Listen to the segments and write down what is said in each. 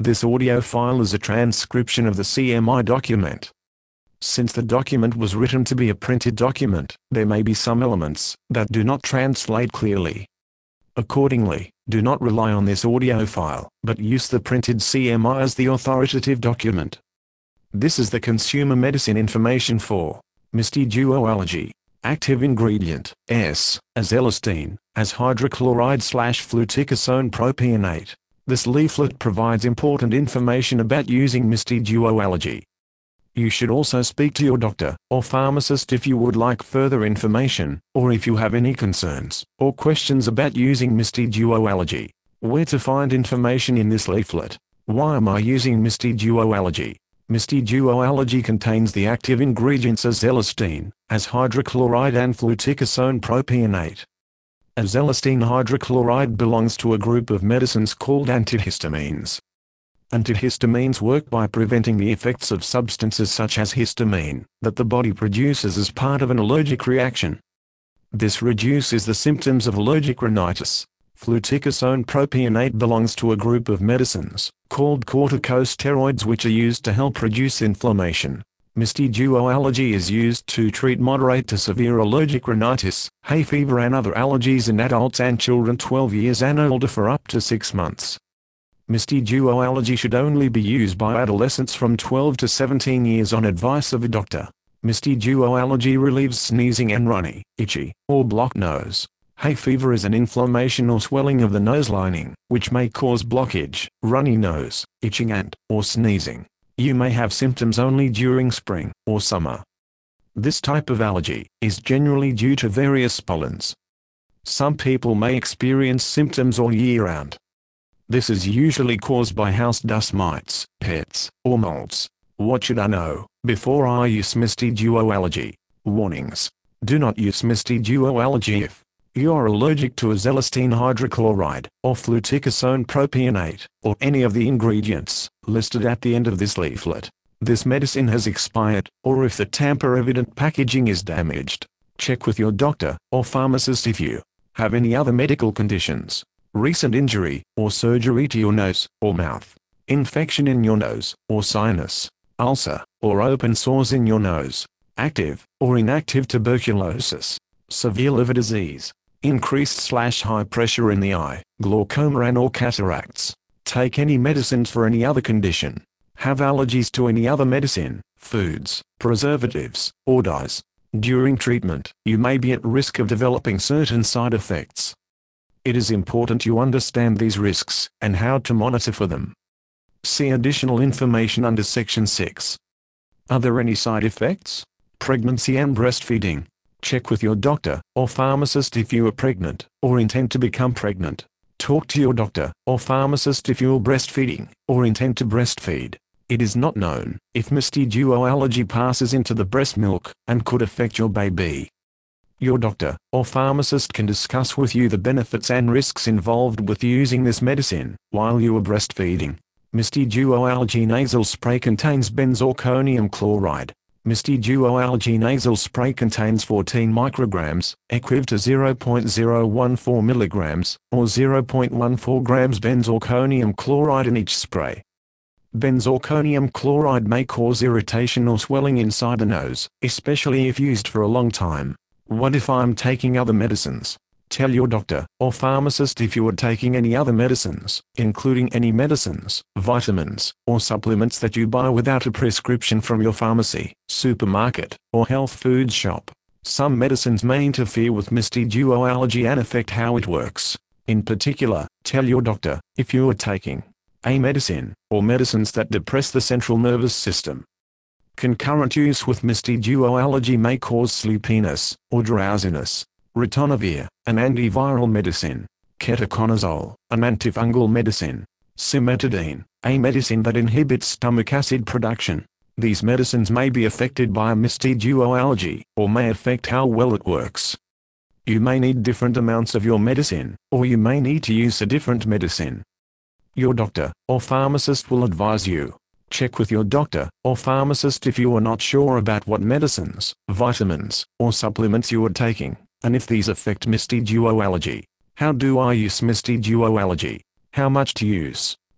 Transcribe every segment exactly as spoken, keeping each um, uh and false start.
This audio file is a transcription of the C M I document. Since the document was written to be a printed document, there may be some elements that do not translate clearly. Accordingly, do not rely on this audio file, but use the printed C M I as the authoritative document. This is the consumer medicine information for Misty Duo Allergy. Active ingredient, S, azelastine, as hydrochloride slash fluticasone propionate. This leaflet provides important information about using Misty Duo Allergy. You should also speak to your doctor or pharmacist if you would like further information, or if you have any concerns or questions about using Misty Duo Allergy. Where to find information in this leaflet? Why am I using Misty Duo Allergy? Misty Duo Allergy contains the active ingredients azelastine, as hydrochloride and fluticasone propionate. Azelastine hydrochloride belongs to a group of medicines called antihistamines. Antihistamines work by preventing the effects of substances such as histamine, that the body produces as part of an allergic reaction. This reduces the symptoms of allergic rhinitis. Fluticasone propionate belongs to a group of medicines, called corticosteroids, which are used to help reduce inflammation. Misty Duo Allergy is used to treat moderate to severe allergic rhinitis, hay fever and other allergies in adults and children twelve years and older for up to six months. Misty Duo Allergy should only be used by adolescents from twelve to seventeen years on advice of a doctor. Misty Duo Allergy relieves sneezing and runny, itchy, or blocked nose. Hay fever is an inflammation or swelling of the nose lining, which may cause blockage, runny nose, itching and, or sneezing. You may have symptoms only during spring or summer. This type of allergy is generally due to various pollens. Some people may experience symptoms all year round. This is usually caused by house dust mites, pets, or molds. What should I know before I use Misty Duo Allergy? Warnings. Do not use Misty Duo Allergy if you are allergic to azelastine hydrochloride, or fluticasone propionate, or any of the ingredients listed at the end of this leaflet. This medicine has expired, or if the tamper-evident packaging is damaged. Check with your doctor or pharmacist if you have any other medical conditions, recent injury or surgery to your nose or mouth, infection in your nose or sinus, ulcer, or open sores in your nose, active or inactive tuberculosis, severe liver disease, increased slash high pressure in the eye, glaucoma and or cataracts. Take any medicines for any other condition. Have allergies to any other medicine, foods, preservatives, or dyes. During treatment, you may be at risk of developing certain side effects. It is important you understand these risks and how to monitor for them. See additional information under Section six. Are there any side effects? Pregnancy and breastfeeding. Check with your doctor or pharmacist if you are pregnant or intend to become pregnant. Talk to your doctor or pharmacist if you are breastfeeding or intend to breastfeed. It is not known if Misty Duo Allergy passes into the breast milk and could affect your baby. Your doctor or pharmacist can discuss with you the benefits and risks involved with using this medicine while you are breastfeeding. Misty Duo Allergy nasal spray contains benzalkonium chloride. Misty Duo Allergy nasal spray contains fourteen micrograms, equivalent to zero point zero one four milligrams, or zero point one four grams benzalkonium chloride in each spray. Benzalkonium chloride may cause irritation or swelling inside the nose, especially if used for a long time. What if I'm taking other medicines? Tell your doctor or pharmacist if you are taking any other medicines, including any medicines, vitamins, or supplements that you buy without a prescription from your pharmacy, supermarket, or health food shop. Some medicines may interfere with Misty Duo Allergy and affect how it works. In particular, tell your doctor if you are taking a medicine or medicines that depress the central nervous system. Concurrent use with Misty Duo Allergy may cause sleepiness or drowsiness. Ritonavir, an antiviral medicine. Ketoconazole, an antifungal medicine. Cimetidine, a medicine that inhibits stomach acid production. These medicines may be affected by a Misty Duo Allergy, or may affect how well it works. You may need different amounts of your medicine, or you may need to use a different medicine. Your doctor or pharmacist will advise you. Check with your doctor or pharmacist if you are not sure about what medicines, vitamins, or supplements you are taking, and if these affect Misty Duo Allergy. How do I use Misty Duo Allergy? How much to use?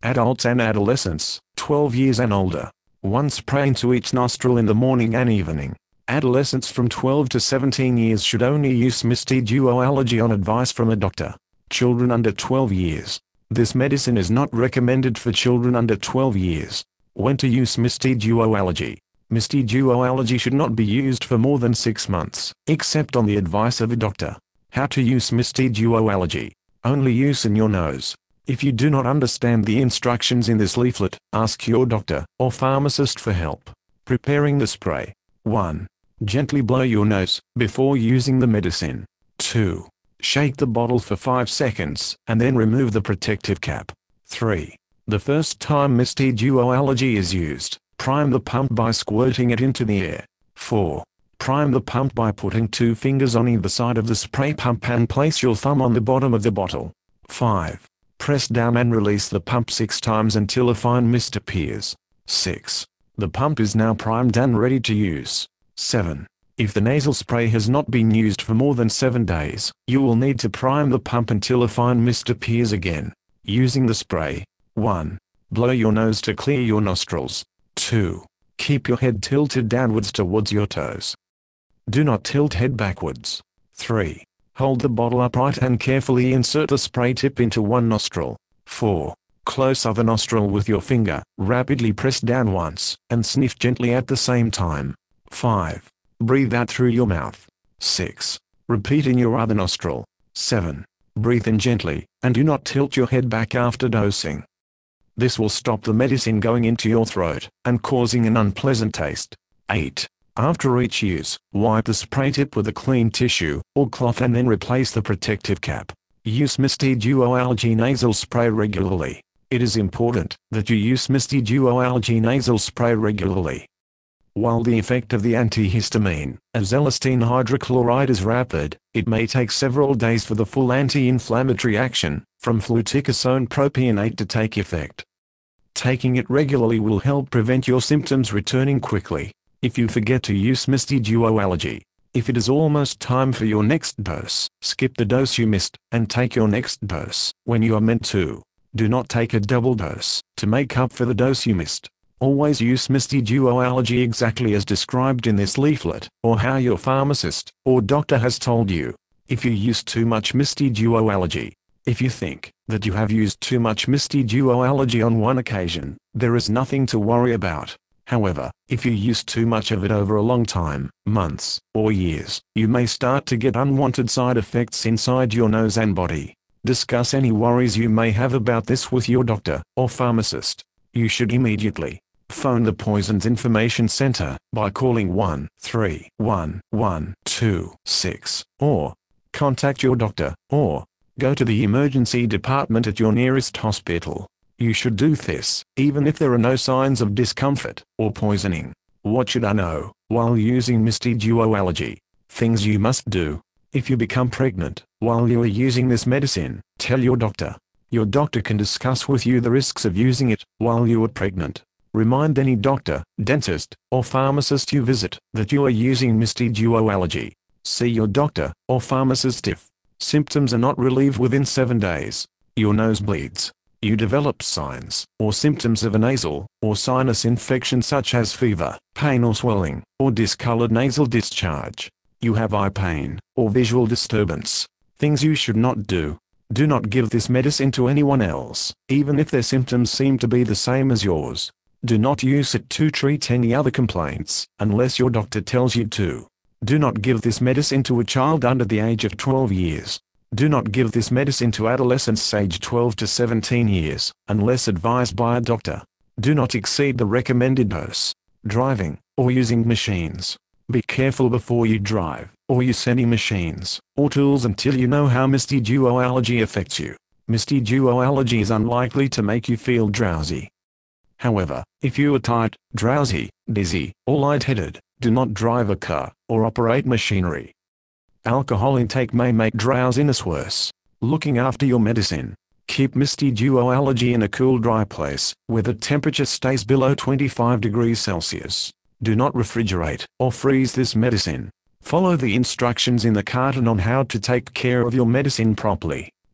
Adults and adolescents, twelve years and older. One spray into each nostril in the morning and evening. Adolescents from twelve to seventeen years should only use Misty Duo Allergy on advice from a doctor. Children under twelve years. This medicine is not recommended for children under twelve years. When to use Misty Duo Allergy? Misty Duo Allergy should not be used for more than six months, except on the advice of a doctor. How to use Misty Duo Allergy? Only use in your nose. If you do not understand the instructions in this leaflet, ask your doctor or pharmacist for help. Preparing the spray. one. Gently blow your nose before using the medicine. two. Shake the bottle for five seconds and then remove the protective cap. three. The first time Misty Duo Allergy is used, prime the pump by squirting it into the air. four. Prime the pump by putting two fingers on either side of the spray pump and place your thumb on the bottom of the bottle. five. Press down and release the pump six times until a fine mist appears. six. The pump is now primed and ready to use. seven. If the nasal spray has not been used for more than seven days, you will need to prime the pump until a fine mist appears again. Using the spray. one. Blow your nose to clear your nostrils. two. Keep your head tilted downwards towards your toes. Do not tilt head backwards. three. Hold the bottle upright and carefully insert the spray tip into one nostril. four. Close other nostril with your finger, rapidly press down once, and sniff gently at the same time. five. Breathe out through your mouth. six. Repeat in your other nostril. seven. Breathe in gently, and do not tilt your head back after dosing. This will stop the medicine going into your throat, and causing an unpleasant taste. eight. After each use, wipe the spray tip with a clean tissue or cloth and then replace the protective cap. Use Misty Duo Allergy nasal spray regularly. It is important that you use Misty Duo Allergy nasal spray regularly. While the effect of the antihistamine, azelastine hydrochloride, is rapid, it may take several days for the full anti-inflammatory action from fluticasone propionate to take effect. Taking it regularly will help prevent your symptoms returning quickly. If you forget to use Misty Duo Allergy, if it is almost time for your next dose, skip the dose you missed, and take your next dose when you are meant to. Do not take a double dose to make up for the dose you missed. Always use Misty Duo Allergy exactly as described in this leaflet, or how your pharmacist or doctor has told you. If you use too much Misty Duo Allergy, if you think that you have used too much Misty Duo Allergy on one occasion, there is nothing to worry about. However, if you use too much of it over a long time, months, or years, you may start to get unwanted side effects inside your nose and body. Discuss any worries you may have about this with your doctor or pharmacist. You should immediately phone the Poisons Information Center by calling one three one one two six, or contact your doctor, or go to the emergency department at your nearest hospital. You should do this, even if there are no signs of discomfort or poisoning. What should I know while using Misty Duo Allergy? Things you must do. If you become pregnant while you are using this medicine, tell your doctor. Your doctor can discuss with you the risks of using it while you are pregnant. Remind any doctor, dentist, or pharmacist you visit that you are using Misty Duo Allergy. See your doctor or pharmacist if symptoms are not relieved within seven days. Your nose bleeds. You develop signs or symptoms of a nasal or sinus infection such as fever, pain or swelling, or discolored nasal discharge. You have eye pain or visual disturbance. Things you should not do. Do not give this medicine to anyone else, even if their symptoms seem to be the same as yours. Do not use it to treat any other complaints, unless your doctor tells you to. Do not give this medicine to a child under the age of twelve years. Do not give this medicine to adolescents aged twelve to seventeen years, unless advised by a doctor. Do not exceed the recommended dose. Driving, or using machines. Be careful before you drive, or use any machines, or tools until you know how Misty Duo Allergy affects you. Misty Duo Allergy is unlikely to make you feel drowsy. However, if you are tired, drowsy, dizzy, or lightheaded, do not drive a car, or operate machinery. Alcohol intake may make drowsiness worse. Looking after your medicine. Keep Misty Duo Allergy in a cool, dry place, where the temperature stays below twenty-five degrees Celsius. Do not refrigerate or freeze this medicine. Follow the instructions in the carton on how to take care of your medicine properly.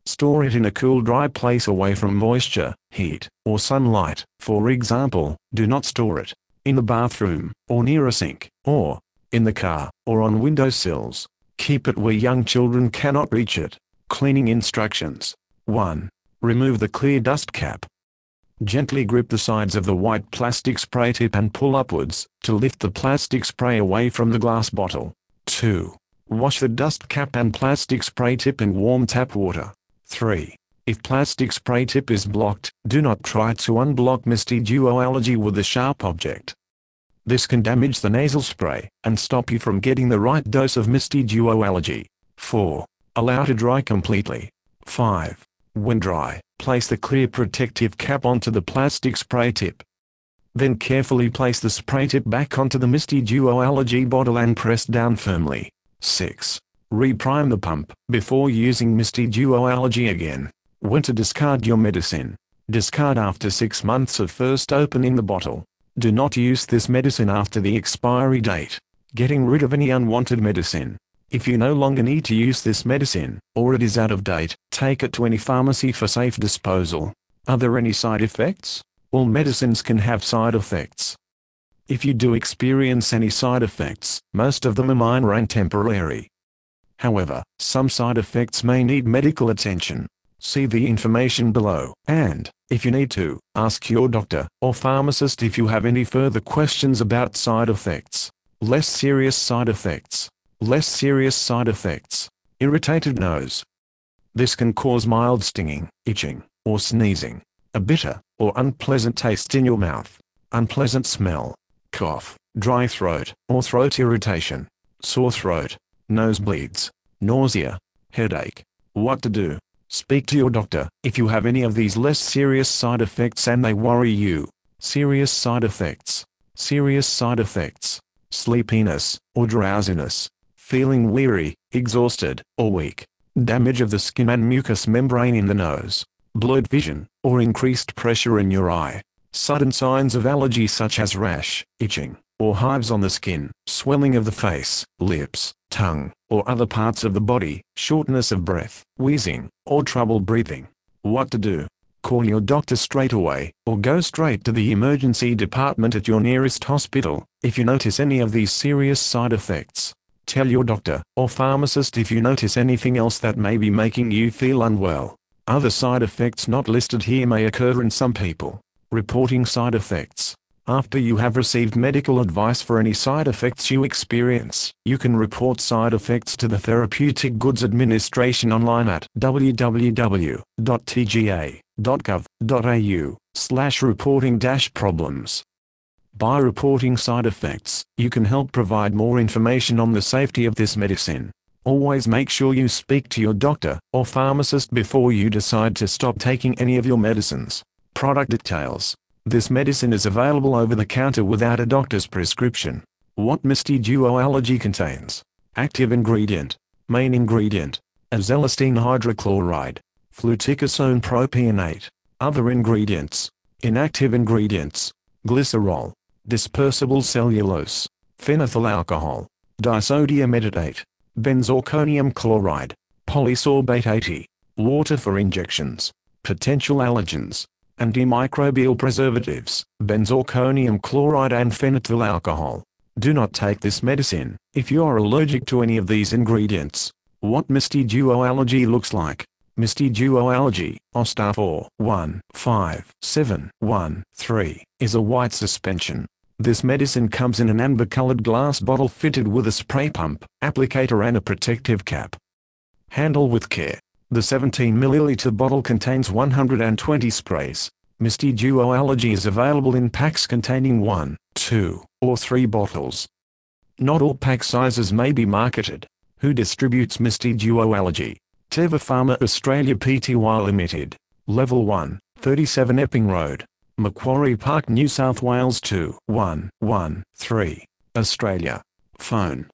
Store it in a cool, dry place away from moisture, heat, or sunlight. For example, do not store it in the bathroom, or near a sink, or in the car, or on windowsills. Keep it where young children cannot reach it. Cleaning instructions. one. Remove the clear dust cap. Gently grip the sides of the white plastic spray tip and pull upwards to lift the plastic spray away from the glass bottle. two. Wash the dust cap and plastic spray tip in warm tap water. three. If plastic spray tip is blocked, do not try to unblock Misty Duo Allergy with a sharp object. This can damage the nasal spray and stop you from getting the right dose of Misty Duo Allergy. four. Allow to dry completely. five. When dry, place the clear protective cap onto the plastic spray tip. Then carefully place the spray tip back onto the Misty Duo Allergy bottle and press down firmly. six. Reprime the pump before using Misty Duo Allergy again. When to discard your medicine. Discard after six months of first opening the bottle. Do not use this medicine after the expiry date. Getting rid of any unwanted medicine. If you no longer need to use this medicine, or it is out of date, take it to any pharmacy for safe disposal. Are there any side effects? All medicines can have side effects. If you do experience any side effects, most of them are minor and temporary. However, some side effects may need medical attention. See the information below, and, if you need to, ask your doctor or pharmacist if you have any further questions about side effects. Less serious side effects. Less serious side effects. Irritated nose. This can cause mild stinging, itching, or sneezing. A bitter or unpleasant taste in your mouth. Unpleasant smell. Cough, dry throat, or throat irritation. Sore throat. Nosebleeds. Nausea. Headache. What to do? Speak to your doctor if you have any of these less serious side effects and they worry you. Serious side effects. Serious side effects. Sleepiness, or drowsiness. Feeling weary, exhausted, or weak. Damage of the skin and mucous membrane in the nose. Blurred vision, or increased pressure in your eye. Sudden signs of allergy such as rash, itching, or hives on the skin. Swelling of the face, lips, tongue, or other parts of the body. Shortness of breath, wheezing, or trouble breathing. What to do? Call your doctor straight away, or go straight to the emergency department at your nearest hospital, if you notice any of these serious side effects. Tell your doctor or pharmacist if you notice anything else that may be making you feel unwell. Other side effects not listed here may occur in some people. Reporting side effects. After you have received medical advice for any side effects you experience, you can report side effects to the Therapeutic Goods Administration online at w w w dot t g a dot gov dot a u slash reporting dash problems. By reporting side effects, you can help provide more information on the safety of this medicine. Always make sure you speak to your doctor or pharmacist before you decide to stop taking any of your medicines. Product details. This medicine is available over the counter without a doctor's prescription. What Misty Duo Allergy contains. Active ingredient. Main ingredient. Azelastine hydrochloride. Fluticasone propionate. Other ingredients. Inactive ingredients. Glycerol. Dispersible cellulose. Phenethyl alcohol. Disodium meditate. Benzalkonium chloride. Polysorbate eighty. Water for injections. Potential allergens. Antimicrobial preservatives, benzalkonium chloride and phenethyl alcohol. Do not take this medicine if you are allergic to any of these ingredients. What Misty Duo Allergy looks like. Misty Duo Allergy, O S T A four one five seven one three, is a white suspension. This medicine comes in an amber-colored glass bottle fitted with a spray pump, applicator and a protective cap. Handle with care. The seventeen milliliter bottle contains one hundred twenty sprays. Misty Duo Allergy is available in packs containing one, two, or three bottles. Not all pack sizes may be marketed. Who distributes Misty Duo Allergy? Teva Pharma Australia Pty Limited. Level one, thirty-seven Epping Road, Macquarie Park, New South Wales two one one three, Australia. Phone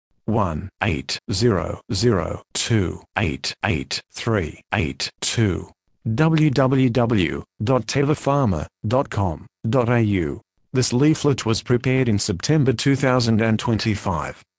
one eight zero zero two eight eight three eight two. w w w dot teva pharma dot com dot a u. This leaflet was prepared in September two thousand twenty-five.